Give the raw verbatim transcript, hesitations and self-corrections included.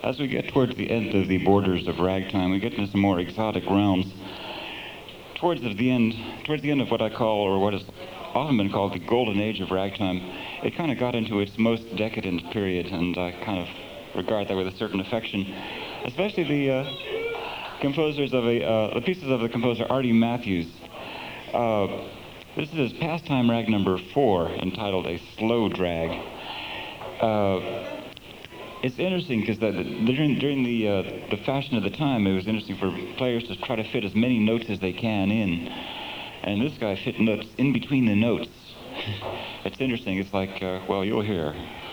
As we get towards the end of the borders of ragtime, we get into some more exotic realms. Towards the end, towards the end of what I call, or what has often been called, the golden age of ragtime, it kind of got into its most decadent period, and I kind of regard that with a certain affection, especially the uh, composers of a, uh, the pieces of the composer Artie Matthews. Uh, this is his pastime rag number four, entitled A Slow Drag. Uh, It's interesting because during, during the, uh, the fashion of the time, it was interesting for players to try to fit as many notes as they can in. And this guy fit notes in between the notes. It's interesting. It's like, uh, well, you'll hear.